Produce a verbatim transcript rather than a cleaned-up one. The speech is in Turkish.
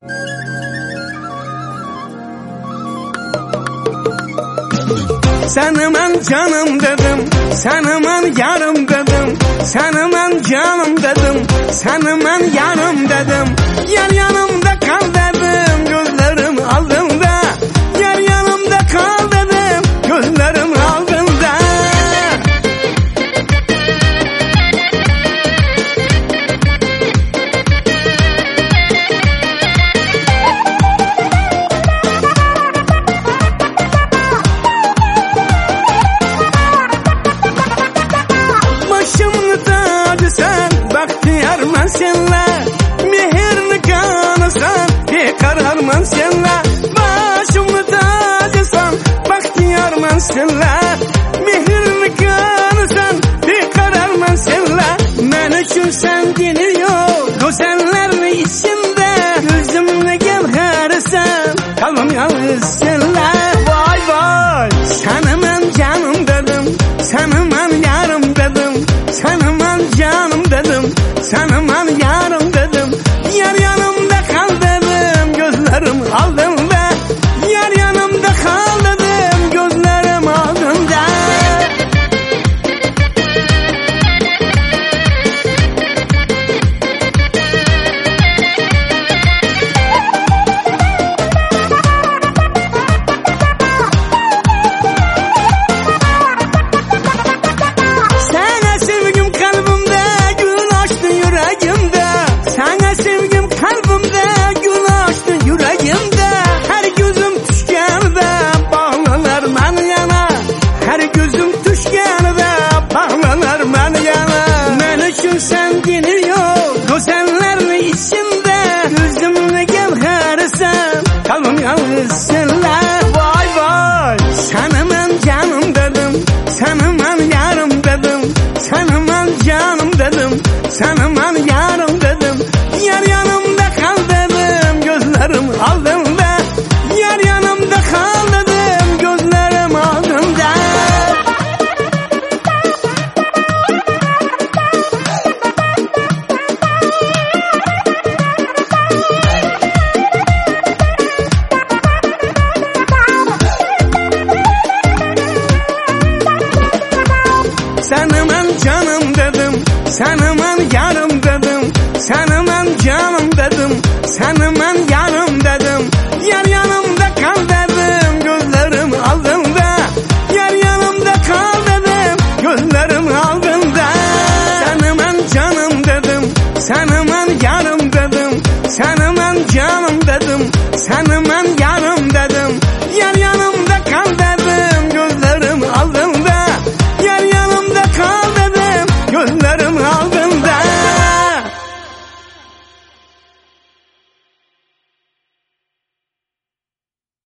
Seni ben canım dedim, seni ben yarım dedim, seni ben canım dedim, seni ben yarım dedim. Yer yanımda kal dedim, gözlerim aldığında. Yer yanımda kal dedim, gözlerim aldığında. Başımın tacı sen, bahtiyar ben senle. Mehirli kanı sen, bekarar ben senle. Başımın tacı sen, bahtiyar ben senle. Mehirli kanı sen, bekarar ben senle. Men üçün sen deniyor, gözenlerin içinde. Gözümle gevhersen, kalmam yalnız senle. Vay vay, seni ben canım dedim, seni ben yarım dedim, seni ben canım dedim, seni ben yarım dedim. Yer yanımda kal dedim, gözlerim aldığında. Yer yanımda kal dedim, gözlerim aldığında. Sana sevgim kalbimde, gül açtı yüreğimde. Sana sevgim kalbimde, gül açtı yüreğimde. Her gözüm düşkende bağlanır ben yana. Her gözüm düşkende bağlanır ben yana. Men üçün sen deniyor, gözenlerin içinde. Gözümle gevhersen, kalbim yalnız senle. Vay vay, seni ben canım dedim, seni ben yarım dedim, seni ben canım dedim, seni ben yarım dedim. Yer yanımda kal dedim, gözlerim aldığında. Yer yanımda kal dedim, gözlerim aldığında. Seni ben canım dedim, seni ben yarım dedim, seni ben canım dedim, seni ben yarım dedim. Yer yanımda kal dedim, gözlerim aldığında. Yer yanımda kal dedim, gözlerim aldığında. Seni ben canım dedim, seni ben yarım dedim, seni ben canım dedim, seni